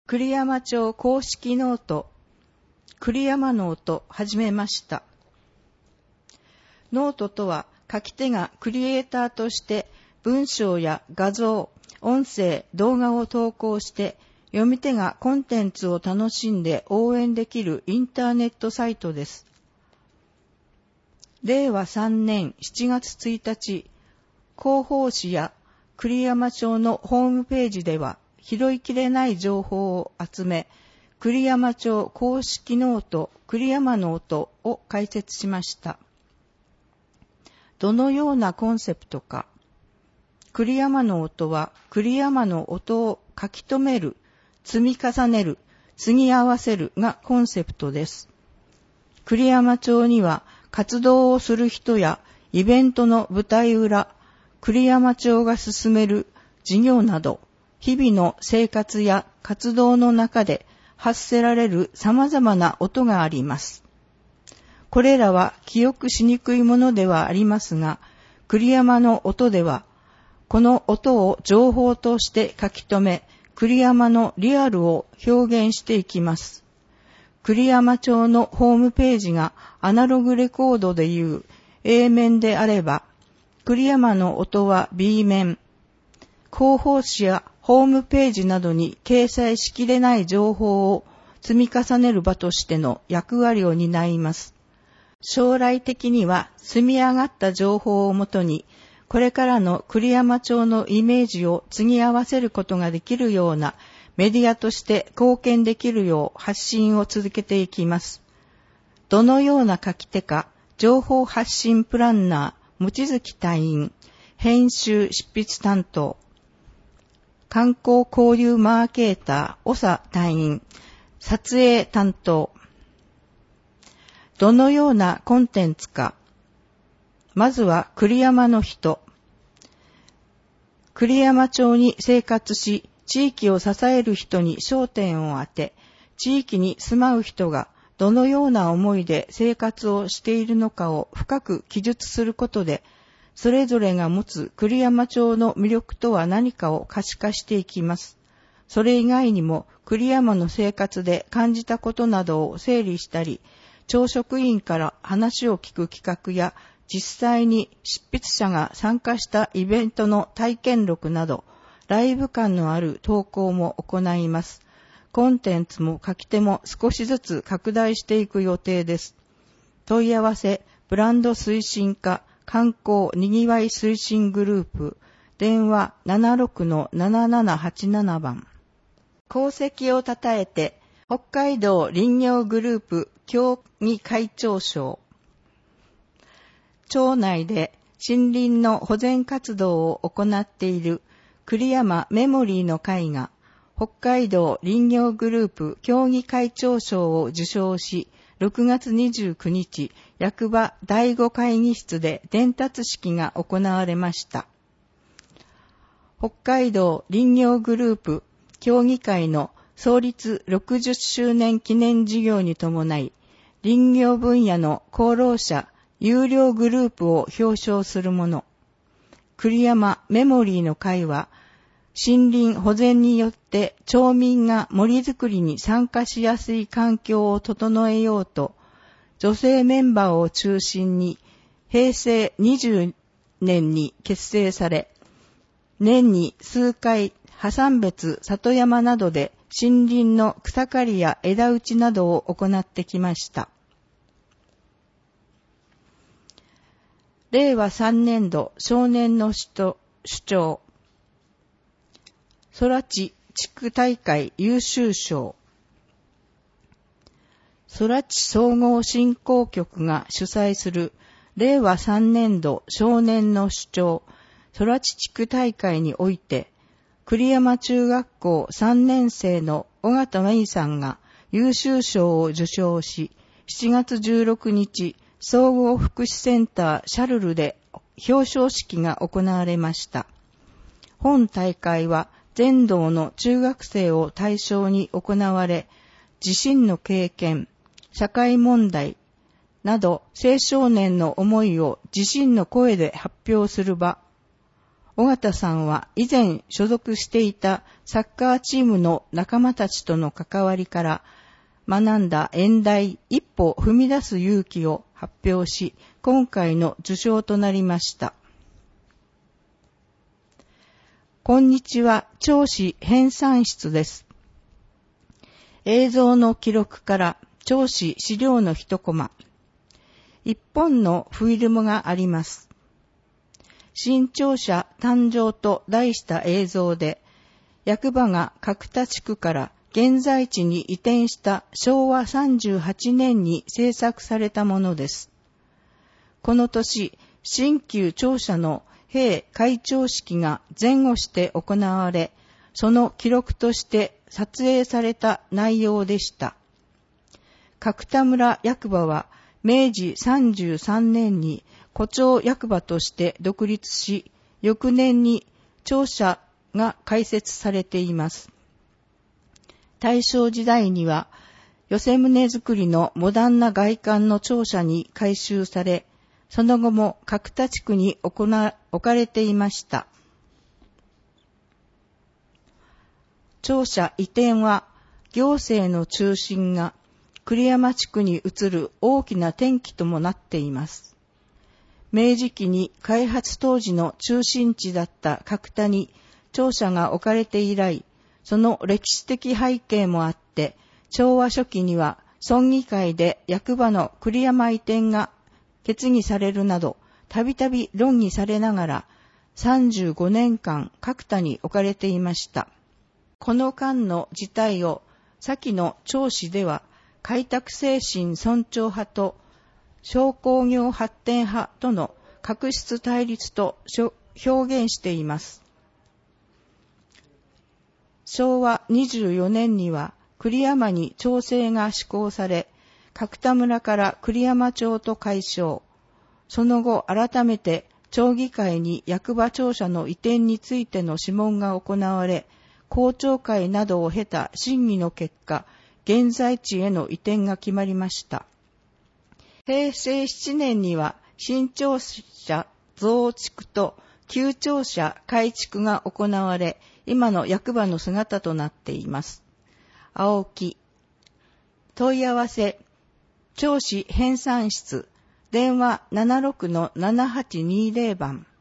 栗山町公式ノート、栗山ノート始めました。ノートとは、書き手がクリエイターとして文章や画像、音声、動画を投稿して読み手がコンテンツを楽しんで応援できるインターネットサイトです。令和3年7月1日、広報誌や栗山町のホームページでは拾いきれない情報を集め、栗山町公式ノート、栗山ノートを開設しました。どのようなコンセプトか。栗山ノートは栗山の音を書き留める、積み重ねる、継ぎ合わせるがコンセプトです。栗山町には活動をする人やイベントの舞台裏、栗山町が進める事業など、日々の生活や活動の中で発せられる様々な音があります。これらは記憶しにくいものではありますが、栗山の音では、この音を情報として書き留め、栗山のリアルを表現していきます。栗山町のホームページがアナログレコードでいう A 面であれば、栗山の音は B 面、広報誌やホームページなどに掲載しきれない情報を積み重ねる場としての役割を担います。将来的には積み上がった情報をもとに、これからの栗山町のイメージを継ぎ合わせることができるようなメディアとして貢献できるよう発信を続けていきます。どのような書き手か、情報発信プランナー、望月隊員、編集執筆担当、観光交流マーケーター、長隊員、撮影担当。どのようなコンテンツか。まずは栗山の人。栗山町に生活し、地域を支える人に焦点を当て、地域に住まう人がどのような思いで生活をしているのかを深く記述することで、それぞれが持つ栗山町の魅力とは何かを可視化していきます。それ以外にも栗山の生活で感じたことなどを整理したり、町職員から話を聞く企画や、実際に執筆者が参加したイベントの体験録など、ライブ感のある投稿も行います。コンテンツも書き手も少しずつ拡大していく予定です。問い合わせ、ブランド推進課、観光にぎわい推進グループ、電話 76-7787 番。功績をたたえて、北海道林業グループ協議会長賞。町内で森林の保全活動を行っている栗山メモリーの会が、北海道林業グループ協議会長賞を受賞し、6月29日、役場第5会議室で伝達式が行われました。北海道林業グループ協議会の創立60周年記念事業に伴い、林業分野の功労者優良グループを表彰するもの。栗山メモリーの会は、森林保全によって町民が森づくりに参加しやすい環境を整えようと、女性メンバーを中心に平成20年に結成され、年に数回破山別里山などで森林の草刈りや枝打ちなどを行ってきました。令和3年度少年の主張。空知地区大会優秀賞。空知総合振興局が主催する令和3年度少年の主張空知地区大会において、栗山中学校3年生の尾形芽衣さんが優秀賞を受賞し、7月16日、総合福祉センターシャルルで表彰式が行われました。本大会は全道の中学生を対象に行われ、自身の経験、社会問題など青少年の思いを自身の声で発表する場、 尾形さんは以前所属していたサッカーチームの仲間たちとの関わりから学んだ演題一歩踏み出す勇気を発表し、今回の受賞となりました。こんにちは、銚子編纂室です。映像の記録から銚子資料の一コマ。一本のフィルムがあります。新庁舎誕生と題した映像で、役場が角田地区から現在地に移転した昭和38年に制作されたものです。この年、新旧庁舎の閉開庁式が前後して行われ、その記録として撮影された内容でした。角田村役場は明治33年に古町役場として独立し、翌年に庁舎が開設されています。大正時代には寄せ棟造りのモダンな外観の庁舎に改修され、その後も角田地区に置かれていました。庁舎移転は行政の中心が栗山地区に移る大きな転機ともなっています。明治期に開発当時の中心地だった角田に庁舎が置かれて以来、その歴史的背景もあって、昭和初期には村議会で役場の栗山移転が決議されるなど、たびたび論議されながら、35年間角田に置かれていました。この間の事態を、先の銚子では、開拓精神尊重派と商工業発展派との確執対立と表現しています。昭和24年には栗山に町制が施行され、角田村から栗山町と改称。その後改めて町議会に役場庁舎の移転についての諮問が行われ、公聴会などを経た審議の結果、現在地への移転が決まりました。平成7年には新庁舎増築と旧庁舎改築が行われ、今の役場の姿となっています。青木。問い合わせ、銚子編纂室、電話 76-7820 番。